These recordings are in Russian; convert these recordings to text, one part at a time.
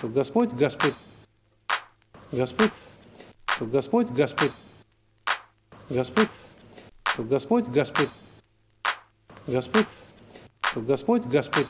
Господь, Господь, Господь, Господь, Господь, Господь, Господь, Господь, Господь, Господь, Господь,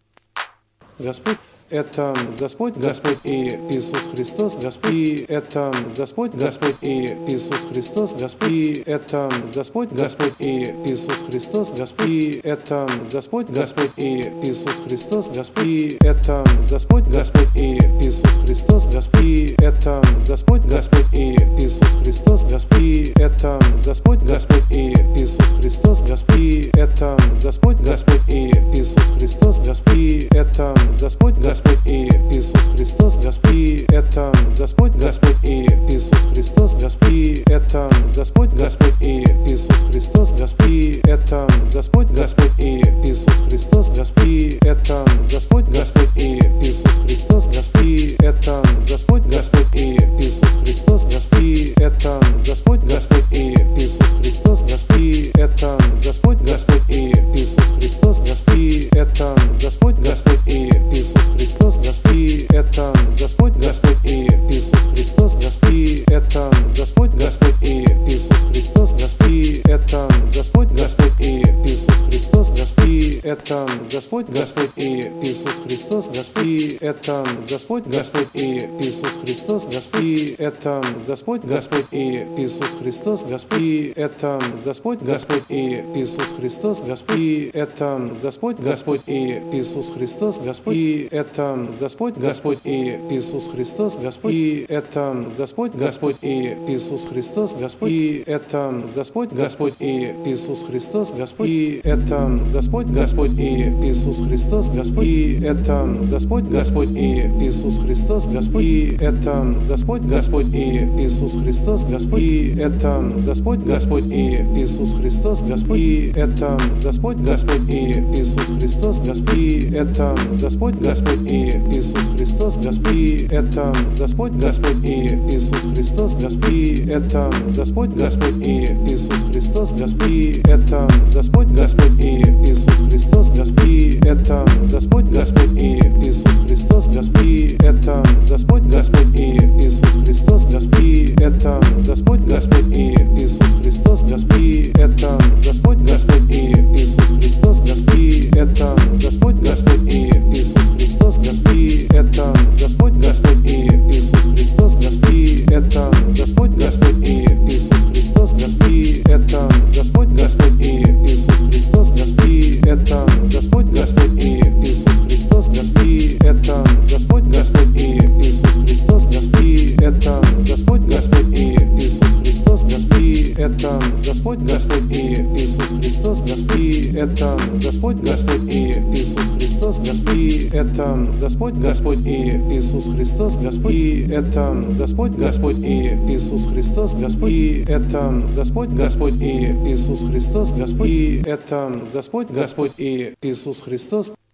Господь. Это Господь, Господь и Иисус Христос, Господь, и это Господь, Господь и Иисус Христос, Господь, и это Господь, Господь и Иисус Христос, Господь, и это Господь, Господь и Иисус Христос, Господь, и это Господь, Господь и Иисус Христос, Господь, и это Господь, Господь и Иисус Христос, Господь, и это Господь, Господь и Иисус Христос, Господь, и это Господь, Господь и Иисус Христос, Господь, и это Господь, Господь и Иисус Христос, Господь, и это Господь, Господь и Иисус Христос, Господь, и это Господь, Господь и Иисус Христос, Господь, и это Господь, Господь и Иисус Христос, Господь, и это Господь, Господь и Иисус Христос, Господь, и это Господь, Господь и Иисус Христос, Господь, и это Господь, Господь и Иисус Христос, Господь, и это Господь, Господь и Иисус Христос, Господь, и это Господь, Господь и Иисус Христос, Господь, и это Господь, Господь и Иисус Христос, Господь, и это Господь, Господь и Иисус Христос, Господь, и это Господь, Господь и Иисус Христос, Господь, и это Господь, Господь и Иисус Христос, Господь, и это Господь, Господь и Иисус Христос, Господь, и это Господь, Господь и Иисус Христос, Господь, и это Господь, Господь и Иисус Христос, Господь, и это Господь, Господь и Иисус Христос, Господь, и это Господь, Господь и Иисус Христос, Господь, и это Господь, Господь и Иисус Христос, Господь, и это Господь, Господь и Иисус Христос, Господь, и это Господь, Господь и Иисус Христос, Господь, и это Господь, Господь и Иисус Христос, Господь, и это Господь, Господь и Иисус Христос, Господь, и это Господь, Господь и Иисус Христос, Господь, и это Господь, Господь и Иисус Христос, Господь, и это Господь, Господь и Иисус Христос, Господь, и это Господь, Господь и Иисус Христос, Господь, и это Господь, Господь и Иисус Христос, Господь, и это Господь, Господь и Иисус Христос, Господь, и это Господь, Господь и Иисус Христос, Господь, и это Господь, Господь и Иисус Христос, Господь, и это Господь, Господь и Иисус Христос, Господь, и это Господь, Господь и Иисус Христос, Господь, и это Господь, Господь и Иисус Христос, Господь, и это Господь, Господь и Иисус Христос, Господь, и это Господь, Господь и Иисус Христос, Господь, и это Господь, Господь и Иисус Христос, Господь, и это Господь, Господь и Иисус Христос, Господь, и это Господь, Господь и Иисус Христос, Господь, и это Господь, Господь и Иисус Христос, Господь, и это Господь, Господь и Иисус Христос, Господь, и это Господь, Господь и Иисус Христос, Господь, и это Господь, Господь и Иисус Христос, Господь, и это Господь, Господь и Иисус Христос, Господь, и это Господь, Господь и Иисус Христос, Господь, и это Господь, Господь и Иисус Христос.